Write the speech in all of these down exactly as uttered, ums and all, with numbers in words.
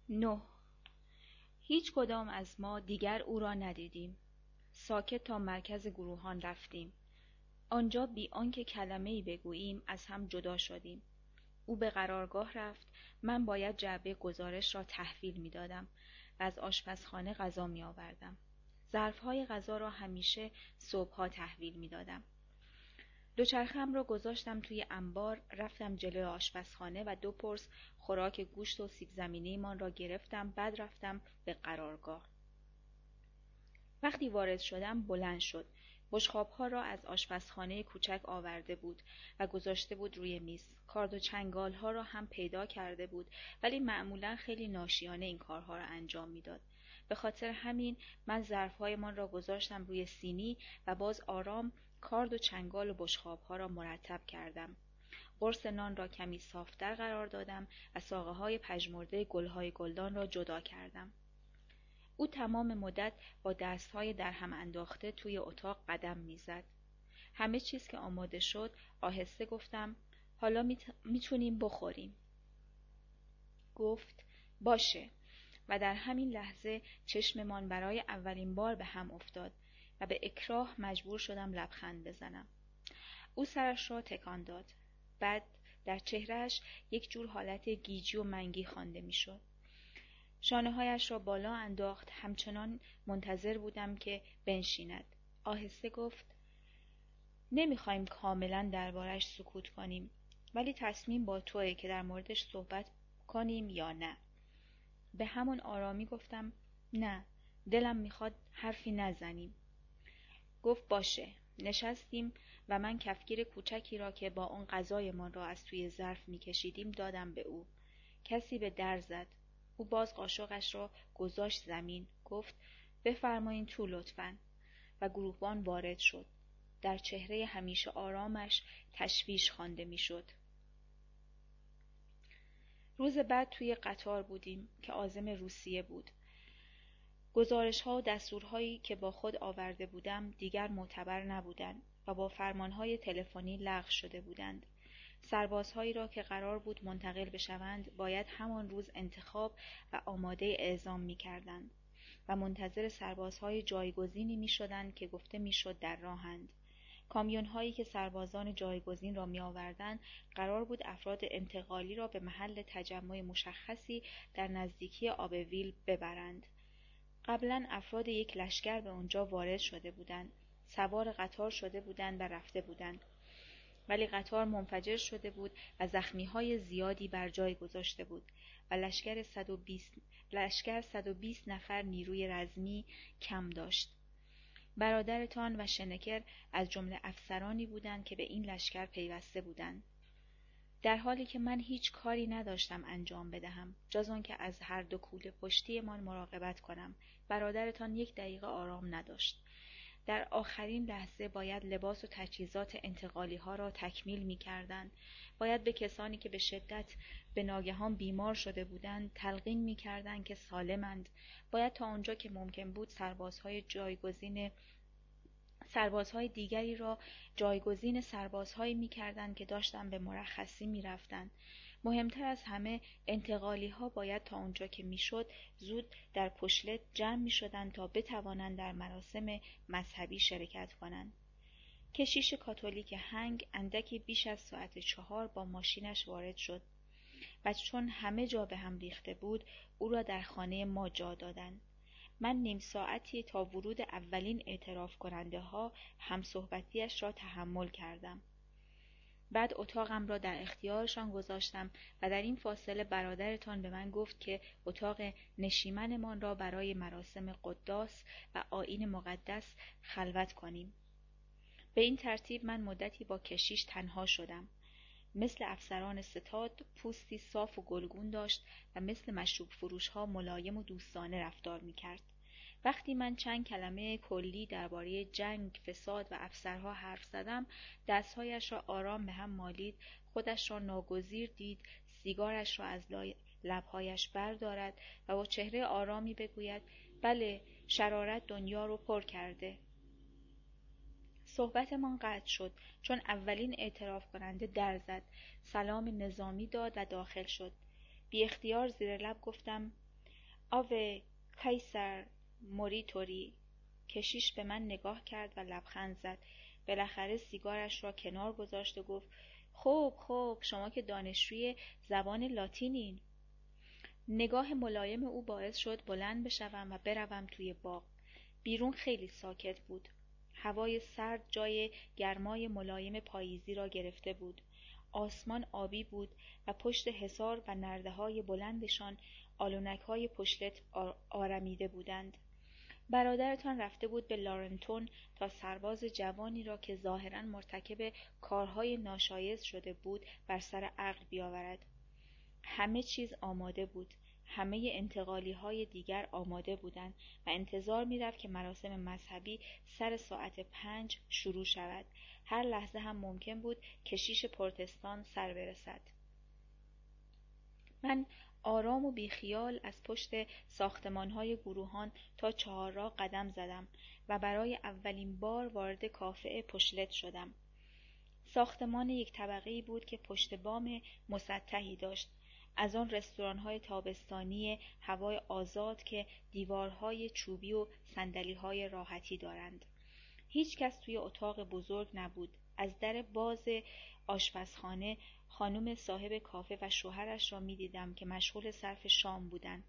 نه. هیچ کدام از ما دیگر او را ندیدیم. ساکت تا مرکز گروهان رفتیم. آنجا بی آنکه کلمه‌ای بگوییم از هم جدا شدیم. او به قرارگاه رفت، من باید جعبه گزارش را تحویل می دادم و از آشپزخانه غذا می آوردم. ظرفهای غذا را همیشه صبحها تحویل می دادم. دوچرخه‌ام را گذاشتم توی انبار، رفتم جلوی آشپزخانه و دو پرس خوراک گوشت و سیب زمینی‌مان را گرفتم. بعد رفتم به قرارگاه. وقتی وارد شدم بلند شد. بشقاب‌ها را از آشپزخانه کوچک آورده بود و گذاشته بود روی میز. کارد و چنگال‌ها را هم پیدا کرده بود، ولی معمولاً خیلی ناشیانه این کارها را انجام میداد. به خاطر همین من ظرف‌هایمان را گذاشتم روی سینی و باز آرام کارد و چنگال و بشقاب‌ها را مرتب کردم. قرص نان را کمی صافتر قرار دادم و ساقه‌های پژمرده گل‌های گلدان را جدا کردم. او تمام مدت با دستهای در هم انداخته توی اتاق قدم میزد. همه چیز که آماده شد آهسته گفتم حالا میتونیم بخوریم. گفت باشه و در همین لحظه چشممان برای اولین بار به هم افتاد و به اکراه مجبور شدم لبخند بزنم. او سرش را تکان داد. بعد در چهرهش یک جور حالت گیجی و منگی خوانده میشد. شانه‌هایش را بالا انداخت، همچنان منتظر بودم که بنشیند. آهسته گفت نمیخوایم کاملا دربارش سکوت کنیم، ولی تصمیم با توئه که در موردش صحبت کنیم یا نه. به همون آرامی گفتم نه، دلم میخواد حرفی نزنیم. گفت باشه. نشستیم و من کفگیر کوچکی را که با اون غذایمان را از توی ظرف میکشیدیم دادم به او. کسی به در زد. او باز قاشقش را گذاشت زمین. گفت بفرمایین تو لطفاً و گروهبان وارد شد. در چهره همیشه آرامش تشویش خوانده میشد. روز بعد توی قطار بودیم که عازم روسیه بود. گزارش‌ها و دستورهایی که با خود آورده بودم دیگر معتبر نبودند و با فرمانهای تلفنی لغو شده بودند. سربازهایی را که قرار بود منتقل بشوند باید همان روز انتخاب و آماده اعزام می‌کردند و منتظر سربازهای جایگزینی می‌شدند که گفته می‌شد در راهند. کامیون‌هایی که سربازان جایگزین را می‌آوردند قرار بود افراد انتقالی را به محل تجمع مشخصی در نزدیکی آبویل ببرند. قبلا افراد یک لشکر به آنجا وارد شده بودند، سوار قطار شده بودند و رفته بودند. ولی قطار منفجر شده بود و زخمی‌های زیادی بر جای گذاشته بود و لشکر صد و بیست لشکر صد و بیست نفر نیروی رزمی کم داشت. برادرتان و شنکر از جمله افسرانی بودند که به این لشکر پیوسته بودند. در حالی که من هیچ کاری نداشتم انجام بدهم جز آنکه از هر دو کوله پشتیمان مراقبت کنم. برادرتان یک دقیقه آرام نداشت. در آخرین لحظه باید لباس و تجهیزات انتقالی ها را تکمیل می کردند. باید به کسانی که به شدت به ناگهان بیمار شده بودند تلقین می کردند که سالمند. باید تا آنجا که ممکن بود سربازهای جایگزین سربازهای دیگری را جایگزین سربازهایی می کردند که داشتن به مرخصی می رفتند. مهمتر از همه انتقالی ها باید تا اونجا که می شد زود در پشلت جمع می شدند تا بتوانند در مراسم مذهبی شرکت کنند. کشیش کاتولیک هنگ اندکی بیش از ساعت چهار با ماشینش وارد شد و چون همه جا به هم ریخته بود او را در خانه ما جا دادند. من نیم ساعتی تا ورود اولین اعتراف کننده ها هم صحبتیش را تحمل کردم. بعد اتاقم را در اختیارشان گذاشتم و در این فاصله برادرتان به من گفت که اتاق نشیمنمان را برای مراسم قداس و آیین مقدس خلوت کنیم. به این ترتیب من مدتی با کشیش تنها شدم. مثل افسران ستاد پوستی صاف و گلگون داشت و مثل مشروب فروش ها ملایم و دوستانه رفتار می کرد. وقتی من چند کلمه کلی درباره جنگ، فساد و افسرها حرف زدم، دستهایش را آرام به هم مالید، خودش را ناگزیر دید سیگارش را از لبهایش بردارد و با چهره آرامی بگوید بله، شرارت دنیا رو پر کرده. صحبتمان قطع شد چون اولین اعتراف کننده در زد، سلام نظامی داد و داخل شد. بی اختیار زیر لب گفتم آوه کایسر موریتوری. کشیش به من نگاه کرد و لبخند زد. بالاخره سیگارش را کنار گذاشت و گفت خب خب شما که دانشجوی زبان لاتینین. نگاه ملایم او باعث شد بلند بشوم و بروم توی باغ. بیرون خیلی ساکت بود. هوای سرد جای گرمای ملایم پاییزی را گرفته بود. آسمان آبی بود و پشت حصار و نرده‌های بلندشان آلونک‌های پشلت آرمیده بودند. برادرتان رفته بود به لارنتون تا سرباز جوانی را که ظاهراً مرتکب کارهای ناشایست شده بود بر سر عقل بیاورد. همه چیز آماده بود. همه انتقالی های دیگر آماده بودند و انتظار می رفت که مراسم مذهبی سر ساعت پنج شروع شود. هر لحظه هم ممکن بود کشیش پروتستان سر برسد. من آرام و بیخیال از پشت ساختمان‌های گروهان تا چهارراه قدم زدم و برای اولین بار وارد کافه پشلت شدم. ساختمان یک طبقه‌ای بود که پشت بام مسطحی داشت، از آن رستوران‌های تابستانی هوای آزاد که دیوارهای چوبی و صندلی‌های راحتی دارند. هیچ کس توی اتاق بزرگ نبود. از در باز آشپزخانه خانم صاحب کافه و شوهرش را می دیدم که مشغول صرف شام بودند.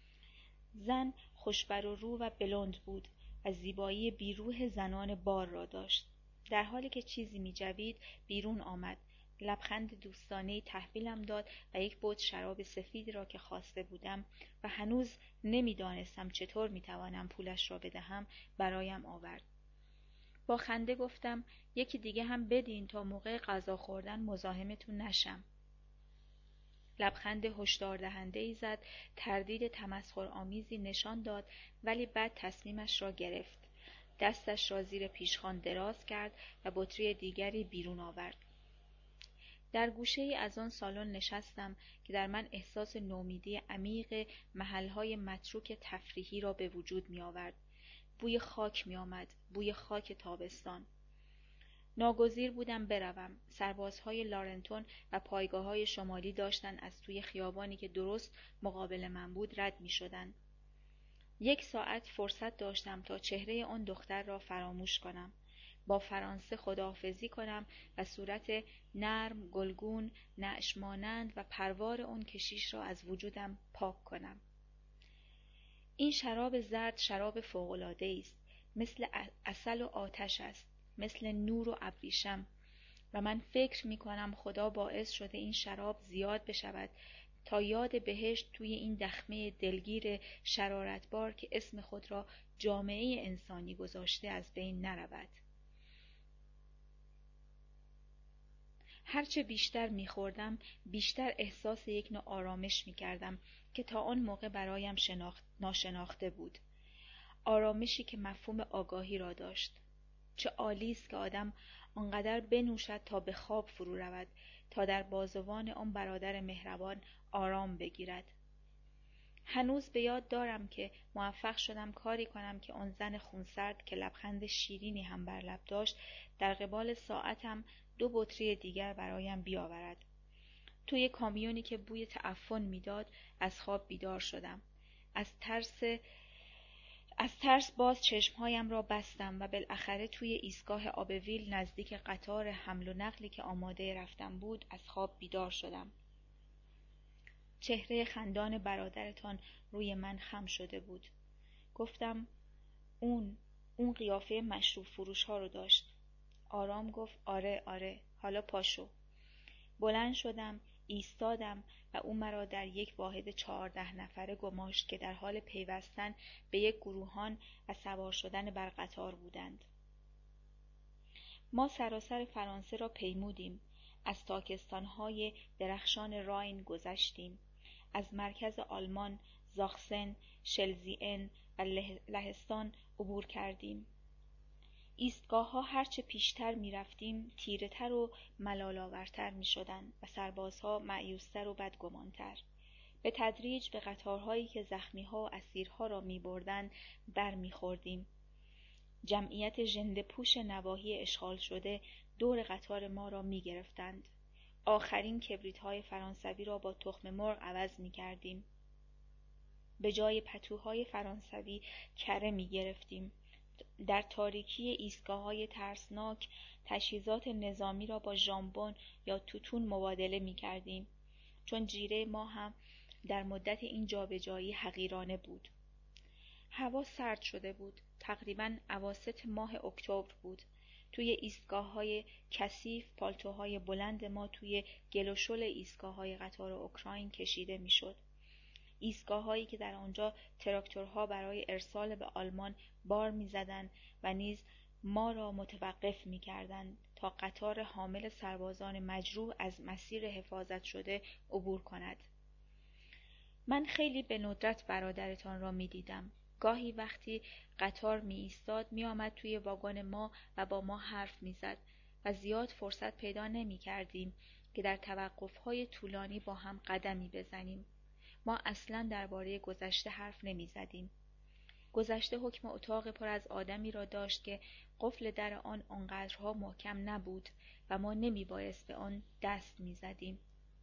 زن خوشبر و رو و بلند بود و زیبایی بیروح زنان بار را داشت. در حالی که چیزی می جوید بیرون آمد. لبخند دوستانه‌ای تحویلم داد و یک بوت شراب سفید را که خواسته بودم و هنوز نمی دانستم چطور می توانم پولش را بدهم برایم آورد. با خنده گفتم یکی دیگه هم بدین تا موقع غذا خوردن مزاحمتون نشم. لبخند هشدار دهنده‌ای زد، تردید تمسخرآمیزی نشان داد، ولی بعد تصمیمش را گرفت. دستش را زیر پیشخوان دراز کرد و بطری دیگری بیرون آورد. در گوشه‌ای از آن سالن نشستم که در من احساس نومیدی عمیق محل‌های متروک تفریحی را به وجود می آورد. بوی خاک می آمد، بوی خاک تابستان. ناگزیر بودم بروم. سربازهای لارنتون و پایگاه‌های شمالی داشتند از توی خیابانی که درست مقابل من بود رد می شدند. یک ساعت فرصت داشتم تا چهره آن دختر را فراموش کنم، با فرانسه خداحافظی کنم و صورت نرم، گلگون، نعشمانند و پروار آن کشیش را از وجودم پاک کنم. این شراب زرد شراب فوق‌العاده‌ای است، مثل عسل و آتش است، مثل نور و ابریشم، و من فکر می کنم خدا باعث شده این شراب زیاد بشود تا یاد بهشت توی این دخمه دلگیر شرارتبار که اسم خود را جامعه انسانی گذاشته از بین نرود. هرچه بیشتر می‌خوردم بیشتر احساس یک نوع آرامش می‌کردم که تا آن موقع برایم شناخت ناشناخته بود. آرامشی که مفهوم آگاهی را داشت. چه عالی است که آدم آنقدر بنوشد تا به خواب فرو رود، تا در بازوان آن برادر مهربان آرام بگیرد. هنوز به یاد دارم که موفق شدم کاری کنم که آن زن خونسرد که لبخند شیرینی هم بر لب داشت در قبال ساعتم دو بطری دیگر برایم بیاورد. توی کامیونی که بوی تعفن میداد از خواب بیدار شدم. از ترس از ترس باز چشمهایم را بستم و بالاخره توی ایستگاه آبویل نزدیک قطار حمل و نقلی که آماده رفتن بود از خواب بیدار شدم. چهره خندان برادرتان روی من خم شده بود. گفتم اون اون قیافه مشروب فروش ها رو داشت. آرام گفت آره آره حالا پاشو. بلند شدم، ایستادم و او مرا در یک واحد چهارده نفره گماشت که در حال پیوستن به یک گروهان و سوار شدن بر قطار بودند. ما سراسر فرانسه را پیمودیم. از تاکستان‌های درخشان راین گذشتیم. از مرکز آلمان، زاخسن، شلزیئن و لهستان عبور کردیم. ایستگاه‌ها هرچه پیشتر می رفتیم تیره‌تر و ملال‌آورتر می شدند و سربازها مأیوس‌تر و بدگمان‌تر. به تدریج به قطارهایی که زخمی‌ها و اسیرها را می بردند بر می خوردیم. جمعیت ژنده‌پوش نواحی اشغال شده دور قطار ما را می گرفتند. آخرین کبریت‌های فرانسوی را با تخم مرغ عوض می کردیم. به جای پتوهای فرانسوی کره می گرفتیم. در تاریکی ایستگاه‌های ترسناک تجهیزات نظامی را با ژامبون یا توتون مبادله می کردیم، چون جیره ما هم در مدت این جابجایی حقیرانه بود. هوا سرد شده بود. تقریباً اواسط ماه اکتبر بود. توی ایستگاه‌های کثیف پالتوهای بلند ما توی گل و شل ایستگاه‌های قطار اوکراین کشیده می‌شد. ایستگاه‌هایی که در آنجا تراکتورها برای ارسال به آلمان بار می‌زدند و نیز ما را متوقف می‌کردند تا قطار حامل سربازان مجروح از مسیر حفاظت شده عبور کند. من خیلی به ندرت برادرتان را می‌دیدم. گاهی وقتی قطار می ایستاد می آمد توی واگن ما و با ما حرف می زد و زیاد فرصت پیدا نمی کردیم که در توقف‌های طولانی با هم قدمی بزنیم. ما اصلاً درباره گذشته حرف نمی زدیم. گذشته حکم اتاق پر از آدمی را داشت که قفل در آن آنقدرها محکم نبود و ما نمی بایست به آن دست می زدیم.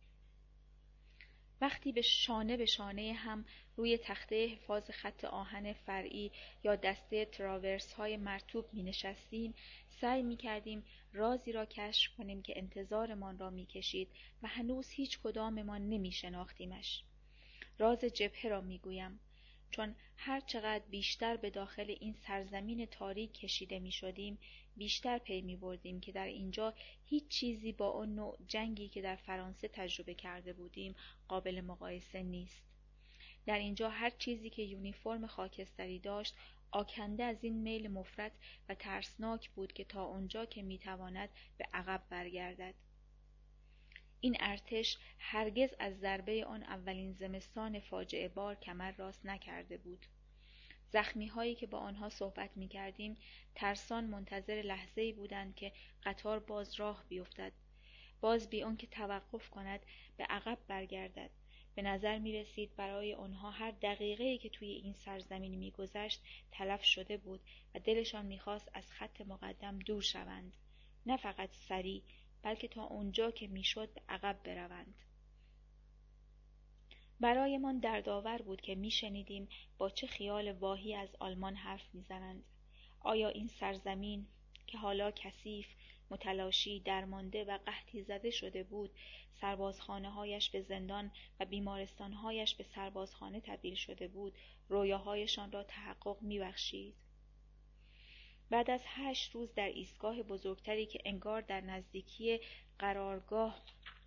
وقتی به شانه به شانه هم روی تخته حفاظ خط آهن فرعی یا دسته تراورس های مرطوب می نشستیم، سعی می کردیم رازی را کشف کنیم که انتظارمان را می کشید و هنوز هیچ کداممان نمی شناختیمش. راز جبهه را می گویم، چون هر چقدر بیشتر به داخل این سرزمین تاریک کشیده می شدیم، بیشتر پی می بردیم که در اینجا هیچ چیزی با آن نوع جنگی که در فرانسه تجربه کرده بودیم قابل مقایسه نیست. در اینجا هر چیزی که یونیفرم خاکستری داشت آکنده از این میل مفرط و ترسناک بود که تا آنجا که می تواند به عقب برگردد. این ارتش هرگز از ضربه آن اولین زمستان فاجعه بار کمر راست نکرده بود. زخمی هایی که با آنها صحبت می کردیم ترسان منتظر لحظه‌ای بودند که قطار باز راه بیفتد، باز بی آنکه توقف کند به عقب برگردد. به نظر می رسید برای آنها هر دقیقه‌ای که توی این سرزمین می گذشت تلف شده بود و دلشان می خواست از خط مقدم دور شوند، نه فقط سریع بلکه تا اونجا که میشد به عقب بروند. برایمان دردآور بود که میشنیدیم با چه خیال واهی از آلمان حرف میزنند. آیا این سرزمین که حالا کثیف، متلاشی، درمانده و قحطی زده شده بود، سربازخانه هایش به زندان و بیمارستان هایش به سربازخانه تبدیل شده بود، رویاهایشان را تحقق میبخشید؟ بعد از هشت روز در ایستگاه بزرگتری که انگار در نزدیکی قرارگاه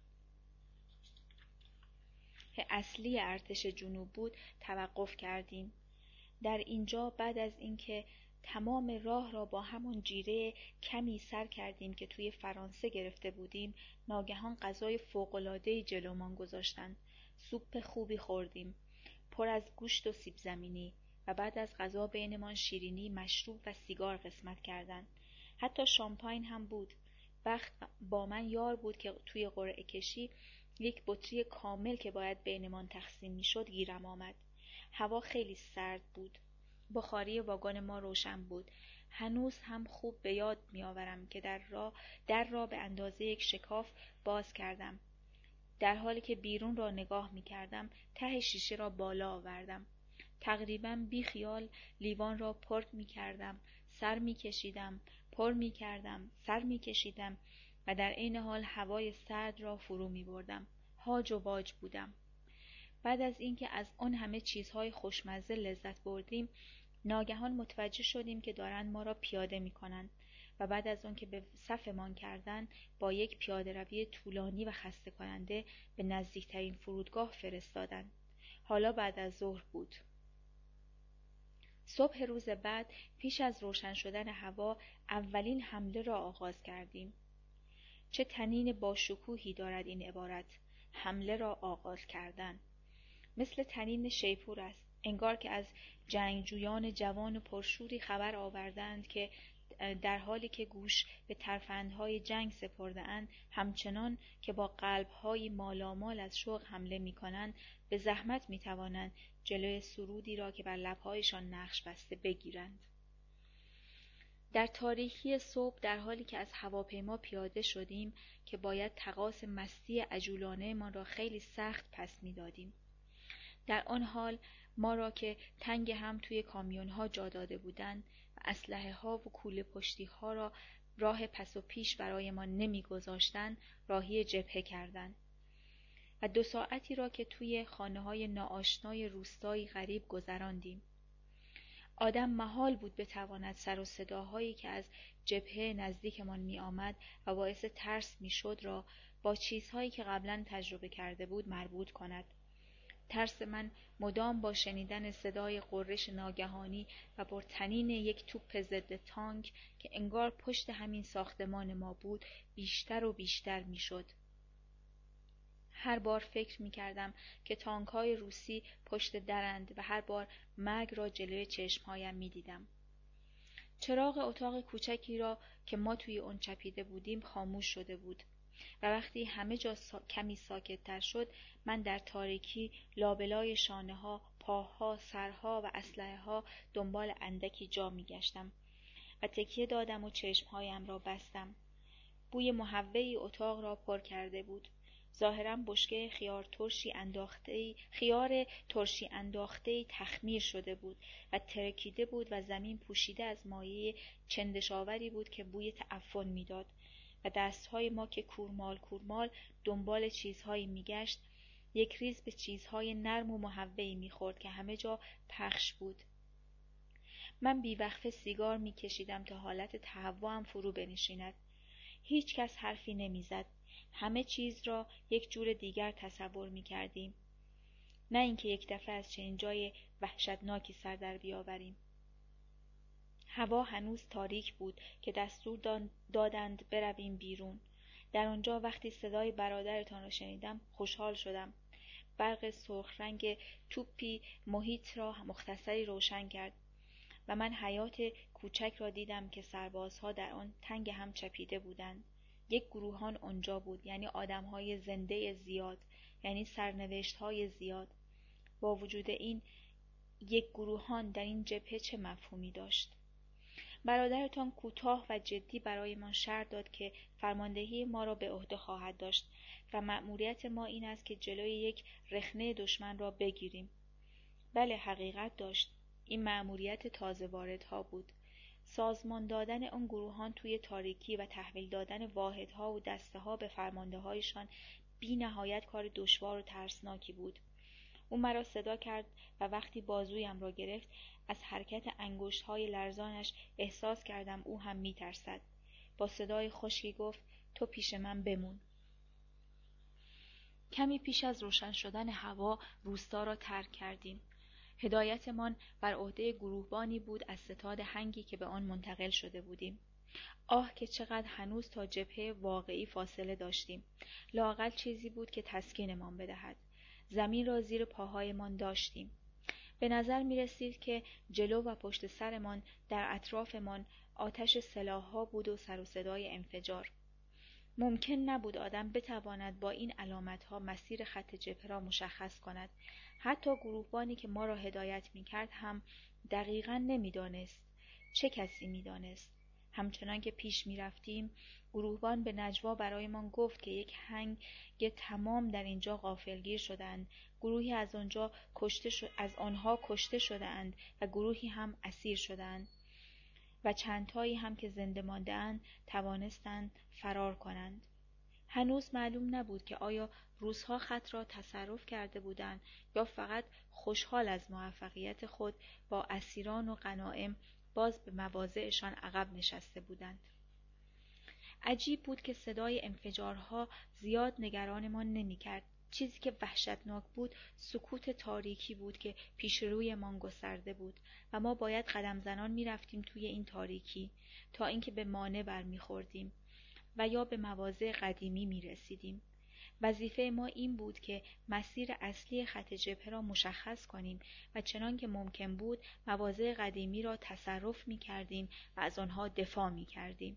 اصلی ارتش جنوب بود توقف کردیم. در اینجا بعد از اینکه تمام راه را با همان جیره کمی سر کردیم که توی فرانسه گرفته بودیم، ناگهان غذای فوق‌العاده‌ای جلومان گذاشتند. سوپ خوبی خوردیم، پر از گوشت و سیب زمینی، و بعد از غذا بینمان شیرینی، مشروب و سیگار قسمت کردند. حتی شامپاین هم بود. بخت با من یار بود که توی قرعه کشی یک بطری کامل که باید بینمان تقسیم میشد گیرم آمد. هوا خیلی سرد بود. بخاری واگن ما روشن بود. هنوز هم خوب به یاد میآورم که در را در را به اندازه یک شکاف باز کردم. در حالی که بیرون را نگاه میکردم ته شیشه را بالا آوردم. تقریباً بی خیال لیوان را پر می کردم، سر می کشیدم، پر می کردم، سر می کشیدم و در عین حال هوای سرد را فرو می بردم. هاج و واج بودم. بعد از اینکه از آن همه چیزهای خوشمزه لذت بردیم، ناگهان متوجه شدیم که دارند ما را پیاده می کنند و بعد از آن که به صفمان کردند با یک پیاده روی طولانی و خسته کننده به نزدیکترین فرودگاه فرستادند. حالا بعد از ظهر بود. صبح روز بعد پیش از روشن شدن هوا اولین حمله را آغاز کردیم. چه طنین باشکوهی دارد این عبارت، حمله را آغاز کردن. مثل طنین شیپور است. انگار که از جنگجویان جوان پرشوری خبر آوردند که در حالی که گوش به ترفندهای جنگ سپرده اند، همچنان که با قلبهای مالامال از شوق حمله می کنند، به زحمت می توانند جلوی سرودی را که بر لبهایشان نقش بسته بگیرند. در تاریکی صبح در حالی که از هواپیما پیاده شدیم که باید تقاص مستی عجولانه ما را خیلی سخت پس می دادیم. در آن حال ما را که تنگ هم توی کامیون ها جا داده بودند و اسلحه ها و کوله پشتی ها را راه پس و پیش برای ما نمی گذاشتند راهی جبهه کردند و دو ساعتی را که توی خانه های ناآشنای روستایی غریب گذراندیم. آدم محال بود بتواند سر و صداهایی که از جبهه نزدیکمان می آمد و باعث ترس می شد را با چیزهایی که قبلا تجربه کرده بود مربوط کند. ترس من مدام با شنیدن صدای غرش ناگهانی و پرطنین یک توپ ضد تانک که انگار پشت همین ساختمان ما بود بیشتر و بیشتر می شد. هر بار فکر می کردم که تانک‌های روسی پشت درند و هر بار مرگ را جلوی چشمهایم می دیدم. چراغ اتاق کوچکی را که ما توی اون چپیده بودیم خاموش شده بود و وقتی همه جا سا... کمی ساکت‌تر شد من در تاریکی لابلای شانه‌ها، پاها، سرها و اسلحه‌ها دنبال اندکی جا می گشتم و تکیه دادم و چشمهایم را بستم. بوی محوه‌ای اتاق را پر کرده بود. ظاهراً بشکه خیار ترشی انداخته‌ای خیار ترشی انداخته‌ای تخمیر شده بود و ترکیده بود و زمین پوشیده از مایع چندشاوری بود که بوی تعفن میداد و دستهای ما که کورمال کورمال دنبال چیزهایی میگشت یک ریز به چیزهای نرم و محوه‌ای میخورد که همه جا پخش بود. من بیوقفه سیگار میکشیدم تا حالت تهوعم فرو بنشیند. هیچ کس حرفی نمیزد. همه چیز را یک جور دیگر تصور می کردیم. نه اینکه یک دفعه از چنین جای وحشتناکی سر در بیاوریم. هوا هنوز تاریک بود که دستور دادند برویم بیرون. در آنجا وقتی صدای برادرتان را شنیدم خوشحال شدم. برق سرخ رنگ توپی محیط را مختصری روشن کرد و من حیات کوچک را دیدم که سربازها در آن تنگ هم چپیده بودند. یک گروهان آنجا بود، یعنی آدم‌های زنده زیاد، یعنی سرنوشت‌های زیاد. با وجود این یک گروهان در این جبهه چه مفهومی داشت؟ برادرتان کوتاه و جدی برایمان شرح داد که فرماندهی ما را به عهده خواهد داشت و مأموریت ما این است که جلوی یک رخنه دشمن را بگیریم. بله، حقیقت داشت. این مأموریت تازه واردها بود. سازمان دادن آن گروهان توی تاریکی و تحویل دادن واحدها و دسته‌ها به فرمانده‌هایشان بی نهایت کار دشوار و ترسناکی بود. او مرا صدا کرد و وقتی بازویم را گرفت از حرکت انگشت‌های لرزانش احساس کردم او هم می‌ترسد. با صدای خشکی گفت: تو پیش من بمون. کمی پیش از روشن شدن هوا روستا را ترک کردیم. هدایتمان بر عهده گروهبانی بود از ستاد هنگی که به آن منتقل شده بودیم. آه که چقدر هنوز تا جبهه واقعی فاصله داشتیم. لااقل چیزی بود که تسکینمان بدهد. زمین را زیر پاهایمان داشتیم. به نظر می رسید که جلو و پشت سرمان در اطرافمان آتش سلاح‌ها بود و سر و صدای انفجار. ممکن نبود آدم بتواند با این علامت‌ها مسیر خط جبهه را مشخص کند. حتی گروهبانی که ما را هدایت می‌کرد هم دقیقاً نمی‌دانست. چه کسی می‌دانست؟ همچنان که پیش می‌رفتیم، گروهبان به نجوا برایمان گفت که یک هنگ تمام در اینجا غافلگیر شدند. گروهی از آنجا کشته شد، از آنها کشته شدند و گروهی هم اسیر شدند و چندتایی هم که زنده مانده‌اند توانستند فرار کنند. هنوز معلوم نبود که آیا روس‌ها خط را تصرف کرده بودند یا فقط خوشحال از موفقیت خود با اسیران و غنایم باز به مواضعشان عقب نشسته بودند. عجیب بود که صدای انفجارها زیاد نگرانمان نمی‌کرد. چیزی که وحشتناک بود سکوت تاریکی بود که پیش رویمان گسترده بود و ما باید قدم زنان می رفتیم توی این تاریکی تا اینکه به مانع برمیخوردیم و یا به مواضع قدیمی می رسیدیم. وظیفه ما این بود که مسیر اصلی خط جبهه را مشخص کنیم و چنان که ممکن بود مواضع قدیمی را تصرف می کردیم و از آنها دفاع می کردیم.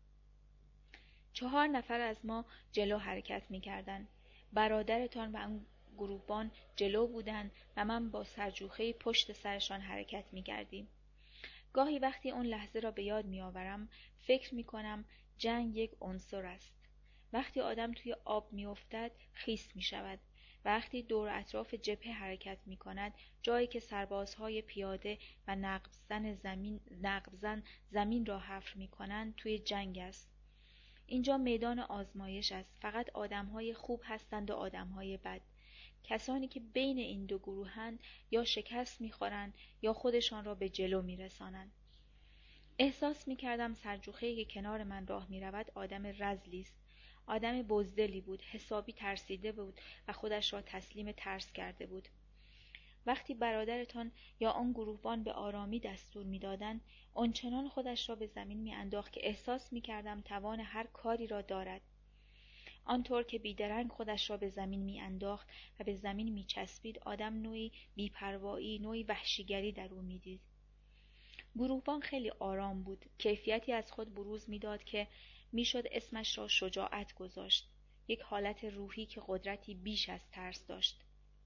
چهار نفر از ما جلو حرکت می کردند. برادرتان و آن گروهبان جلو بودند و من با سرجوخه پشت سرشان حرکت می کردیم. گاهی وقتی اون لحظه را به یاد می آورم فکر می کنم جنگ یک عنصر است. وقتی آدم توی آب می افتد خیس می شود وقتی دور اطراف جبهه حرکت می کند، جایی که سربازهای پیاده و نقب‌زن زمین, نقب‌زن زمین را حفر می کنند توی جنگ است. اینجا میدان آزمایش است. فقط آدمهای خوب هستند و آدمهای بد. کسانی که بین این دو گروهند یا شکست می‌خورند یا خودشان را به جلو می‌رسانند. احساس می‌کردم سرجوخه‌ای که کنار من راه می‌رود آدم رذلی است. آدم بزدلی بود، حسابی ترسیده بود و خودش را تسلیم ترس کرده بود. وقتی برادرتان یا آن گروهبان به آرامی دستور می‌دادند، آنچنان خودش را به زمین می‌انداخت که احساس می‌کردم توان هر کاری را دارد. آنطور که بیدرنگ خودش را به زمین می‌انداخت و به زمین می‌چسبید، آدم نوعی بی‌پروایی، نوعی وحشیگری در او می‌دید. گروهبان خیلی آرام بود، کیفیتی از خود بروز می‌داد که میشد اسمش را شجاعت گذاشت، یک حالت روحی که قدرتی بیش از ترس داشت.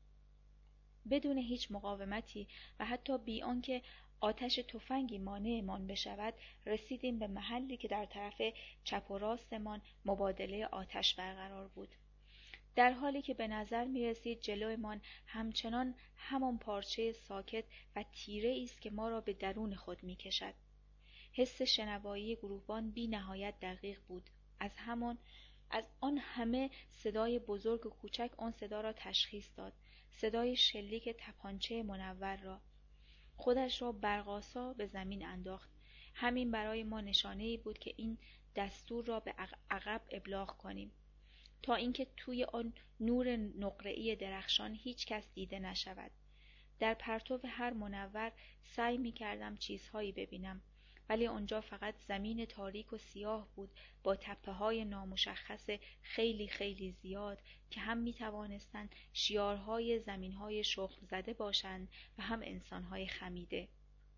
بدون هیچ مقاومتی و حتی بی آنکه آتش تفنگی مانعمان بشود، رسیدیم به محلی که در طرف چپ و راستمان مبادله آتش برقرار بود. در حالی که به نظر می رسید جلویمان همچنان همان پارچه ساکت و تیره است که ما را به درون خود می کشد. حس شنوایی گروهبان بی نهایت دقیق بود. از همان از آن همه صدای بزرگ و کوچک آن صدا را تشخیص داد، صدای شلیک تپانچه منور را. خودش را برق‌آسا به زمین انداخت. همین برای ما نشانه‌ای بود که این دستور را به عقب ابلاغ کنیم، تا اینکه توی آن نور نقره‌ای درخشان هیچ کس دیده نشود. در پرتو هر منور سعی می‌کردم چیزهایی ببینم، ولی آنجا فقط زمین تاریک و سیاه بود با تپه‌های نامشخص خیلی خیلی زیاد که هم می‌توانستند شیارهای زمین‌های شخم زده باشند و هم انسان‌های خمیده.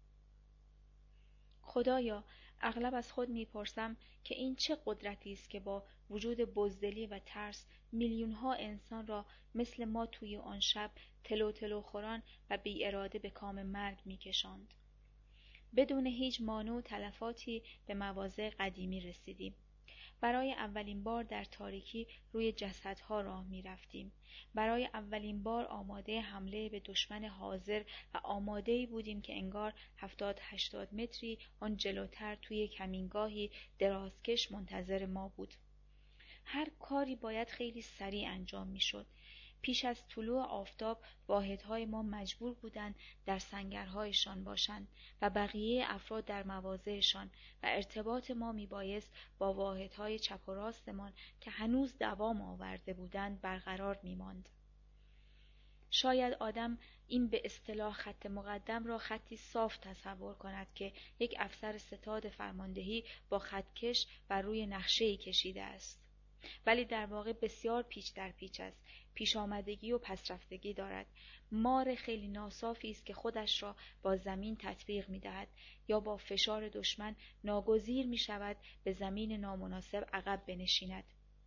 خدایا، اغلب از خود می‌پرسم که این چه قدرتی است که با وجود بزدلی و ترس میلیون‌ها انسان را مثل ما توی آن شب تلو تلو خوران و بی اراده به کام مرگ می‌کشاند. بدون هیچ مانع و تلفاتی به مواضع قدیمی رسیدیم. برای اولین بار در تاریکی روی جسدها راه می رفتیم. برای اولین بار آماده حمله به دشمن حاضر و آماده‌ای بودیم که انگار هفتاد هشتاد متری آن جلوتر توی کمینگاهی درازکش منتظر ما بود. هر کاری باید خیلی سریع انجام می شد. پیش از طلوع آفتاب واحدهای ما مجبور بودند در سنگرهایشان باشند و بقیه افراد در مواضعشان و ارتباط ما میبایست با واحدهای چپ و راستمان که هنوز دوام آورده بودند برقرار میماند. شاید آدم این به اصطلاح خط مقدم را خطی صاف تصور کند که یک افسر ستاد فرماندهی با خطکش بر روی نقشه‌ای کشیده است، ولی در واقع بسیار پیچ در پیچ است، پیش آمدگی و پسرفتگی دارد. مار خیلی ناصافی است که خودش را با زمین تطبیق می دهد یا با فشار دشمن ناگزیر می شود به زمین نامناسب عقب بنشیند.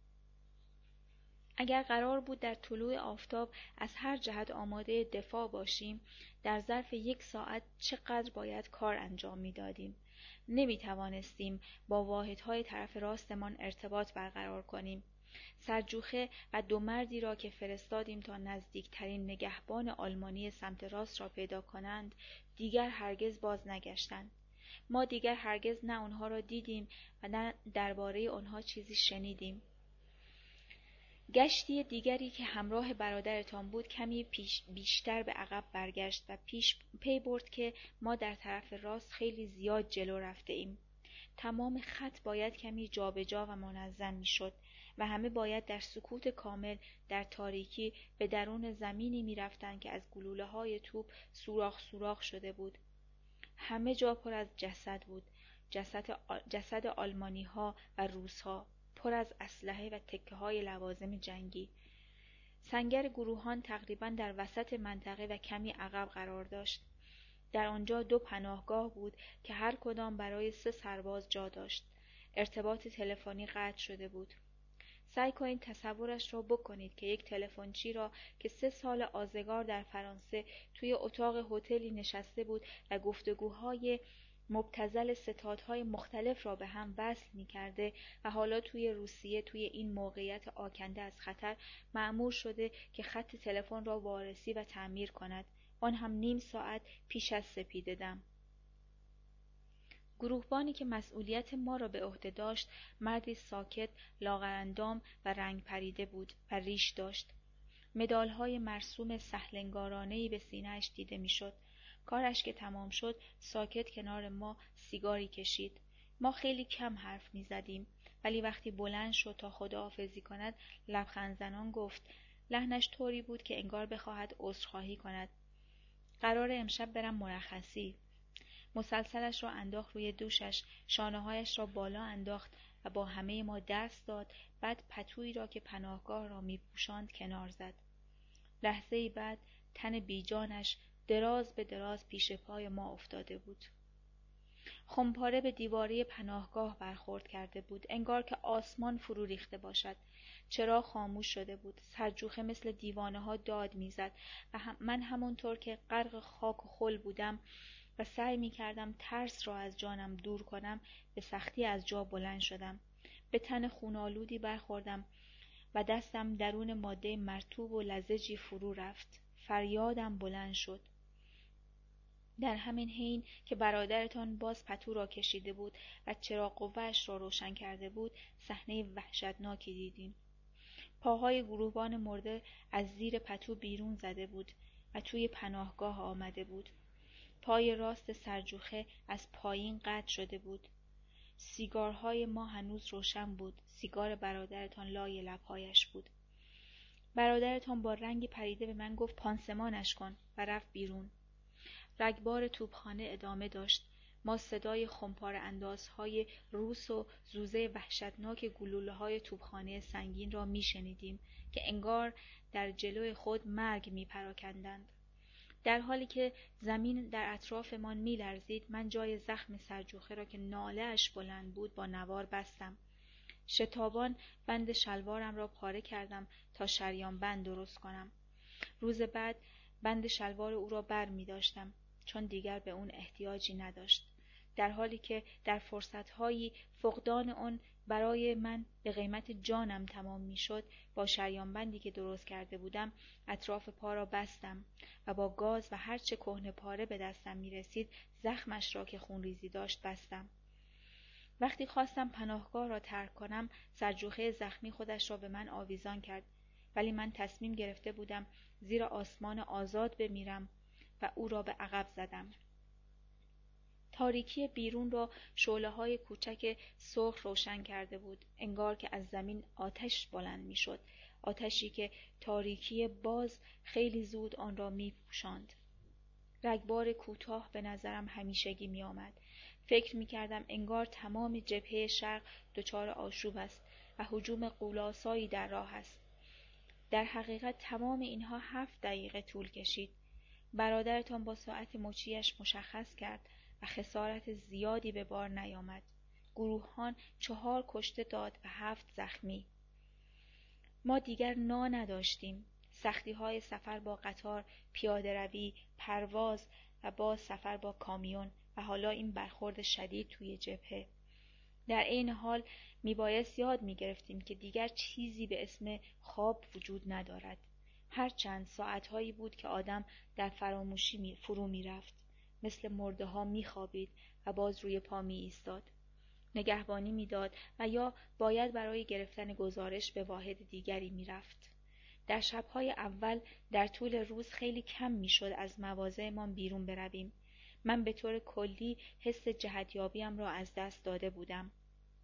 اگر قرار بود در طلوع آفتاب از هر جهت آماده دفاع باشیم، در ظرف یک ساعت چقدر باید کار انجام می دادیم. نمی توانستیم با واحدهای طرف راستمان ارتباط برقرار کنیم. سرجوخه و دو مردی را که فرستادیم تا نزدیکترین نگهبان آلمانی سمت راست را پیدا کنند، دیگر هرگز باز نگشتند. ما دیگر هرگز نه آنها را دیدیم و نه درباره آنها چیزی شنیدیم. گشتی دیگری که همراه برادرتان بود کمی پیش بیشتر به عقب برگشت و پیش پی برد که ما در طرف راست خیلی زیاد جلو رفته ایم. تمام خط باید کمی جابجا و منظم می شد و همه باید در سکوت کامل در تاریکی به درون زمینی می رفتند که از گلوله های توپ سوراخ سوراخ شده بود. همه جا پر از جسد بود، جسد, جسد آلمانی ها و روس ها، پر از اسلحه و تکه های لوازم جنگی. سنگر گروهان تقریباً در وسط منطقه و کمی عقب قرار داشت. در آنجا دو پناهگاه بود که هر کدام برای سه سرباز جا داشت. ارتباط تلفنی قطع شده بود. سعی کنید تصورش را بکنید که یک تلفنچی را که سه سال آزگار در فرانسه توی اتاق هتلی نشسته بود و گفتگوهای مبتذل ستادهای مختلف را به هم وصل می کرده و حالا توی روسیه توی این موقعیت آکنده از خطر مأمور شده که خط تلفن را وارسی و تعمیر کند، آن هم نیم ساعت پیش از سپیده دم. گروهبانی که مسئولیت ما را به عهده داشت مردی ساکت، لاغرندام و رنگ پریده بود و ریش داشت. مدال‌های مرسوم سهلنگارانه‌ای به سینه‌اش دیده می‌شد. کارش که تمام شد ساکت کنار ما سیگاری کشید. ما خیلی کم حرف می‌زدیم، ولی وقتی بلند شد تا خداحافظی کند لبخند زنان گفت. لحنش طوری بود که انگار بخواهد عذرخواهی کند. قرار امشب برم مرخصی. مسلسلش را انداخت روی دوشش، شانه‌هایش را بالا انداخت و با همه ما دست داد، بعد پتویی را که پناهگاه را می‌پوشاند کنار زد. لحظه‌ای بعد تن بیجانش دراز به دراز پیش پای ما افتاده بود. خمپاره به دیواره پناهگاه برخورد کرده بود، انگار که آسمان فرو ریخته باشد. چراغ خاموش شده بود. سرجوخه مثل دیوانه ها داد میزد و هم من همونطور که غرق خاک و خل بودم و سعی می کردم ترس را از جانم دور کنم به سختی از جا بلند شدم. به تن خونالودی برخوردم و دستم درون ماده مرطوب و لزجی فرو رفت. فریادم بلند شد. در همین حین که برادرتان باز پتو را کشیده بود و چراغ قوه‌اش را روشن کرده بود، صحنه وحشتناکی دیدیم. پاهای گروهبان مرده از زیر پتو بیرون زده بود و توی پناهگاه آمده بود. پای راست سرجوخه از پایین قطع شده بود. سیگارهای ما هنوز روشن بود. سیگار برادرتان لای لبهایش بود. برادرتان با رنگی پریده به من گفت پانسمانش کن و رفت بیرون. رگبار توپخانه ادامه داشت. ما صدای خمپاره اندازهای روس و زوزه وحشتناک گلوله‌های توپخانه سنگین را می‌شنیدیم که انگار در جلوی خود مرگ می‌پراکندند. در حالی که زمین در اطرافمان می‌لرزید، من جای زخم سرجوخه را که ناله‌اش بلند بود با نوار بستم. شتابان بند شلوارم را پاره کردم تا شریان بند درست کنم. روز بعد بند شلوار او را بر می داشتم، چون دیگر به اون احتیاجی نداشت. در حالی که در فرصت‌هایی فقدان آن برای من به قیمت جانم تمام می شد، با شریان بندی که درست کرده بودم اطراف پا را بستم و با گاز و هرچه کهنه پاره به دستم می رسید زخمش را که خونریزی داشت بستم. وقتی خواستم پناهگاه را ترک کنم، سرجوخه زخمی خودش را به من آویزان کرد، ولی من تصمیم گرفته بودم زیر آسمان آزاد بمیرم و او را به عقب زدم. تاریکی بیرون را شعله‌های کوچک سرخ روشن کرده بود، انگار که از زمین آتش بلند می‌شد، آتشی که تاریکی باز خیلی زود آن را می‌پوشاند. رگبار کوتاه به نظرم همیشگی می‌آمد. فکر می‌کردم انگار تمام جبهه شرق دچار آشوب است و هجوم غول‌آسایی در راه است. در حقیقت تمام اینها هفت دقیقه طول کشید. برادرتان با ساعت مچیش مشخص کرد و خسارت زیادی به بار نیامد. گروهان چهار کشته داد و هفت زخمی. ما دیگر نا نداشتیم. سختی های سفر با قطار، پیاده روی، پرواز و باز سفر با کامیون و حالا این برخورد شدید توی جبهه. در این حال میبایست یاد میگرفتیم که دیگر چیزی به اسم خواب وجود ندارد. هر چند ساعتهایی بود که آدم در فراموشی می فرو میرفت، مثل مرده ها میخوابید و باز روی پا می ایستاد، نگهبانی میداد و یا باید برای گرفتن گزارش به واحد دیگری میرفت. در شبهای اول در طول روز خیلی کم میشد از مواضعمان بیرون برویم. من به طور کلی حس جهتیابیم را از دست داده بودم.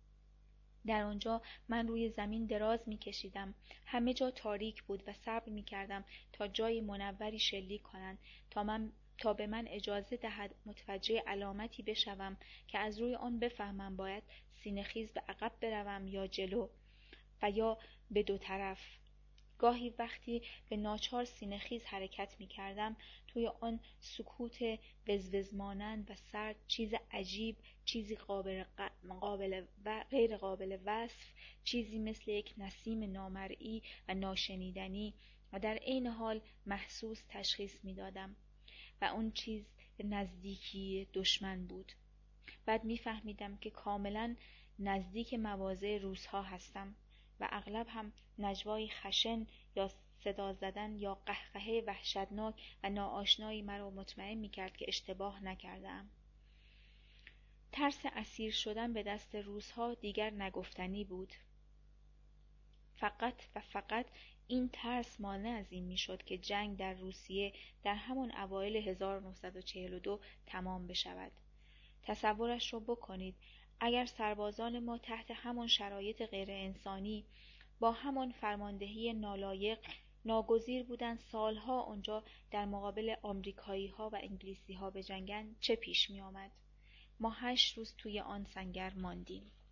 در آنجا من روی زمین دراز می کشیدم. همه جا تاریک بود و صبر می کردم تا جای منوری شلیک کنند تا من تا به من اجازه دهد متوجه علامتی بشوم که از روی آن بفهمم باید سینه‌خیز به عقب بروم یا جلو و یا به دو طرف. گاهی وقتی به ناچار سینه‌خیز حرکت می کردم، توی آن سکوت وزوز مانند و سرد چیز عجیب، چیزی قابل, قابل و غیر قابل وصف، چیزی مثل یک نسیم نامرئی و ناشنیدنی و در عین حال محسوس تشخیص می دادم و اون چیز نزدیکی دشمن بود. بعد میفهمیدم که کاملا نزدیک مواضع روس‌ها هستم و اغلب هم نجوای خشن یا صدا زدن یا قهقهه وحشتناک و ناآشنایی مرا مطمئن می‌کرد که اشتباه نکرده‌ام. ترس اسیر شدن به دست روس‌ها دیگر نگفتنی بود. فقط و فقط این ترس مانع از این میشد که جنگ در روسیه در همان اوایل هزار و نهصد و چهل و دو تمام بشود. تصورش را بکنید، اگر سربازان ما تحت همان شرایط غیر انسانی با همان فرماندهی نالایق ناگزیر بودند سالها آنجا در مقابل آمریکایی‌ها و انگلیسی‌ها بجنگند، چه پیش می آمد؟ ما هشت روز توی آن سنگر ماندیم.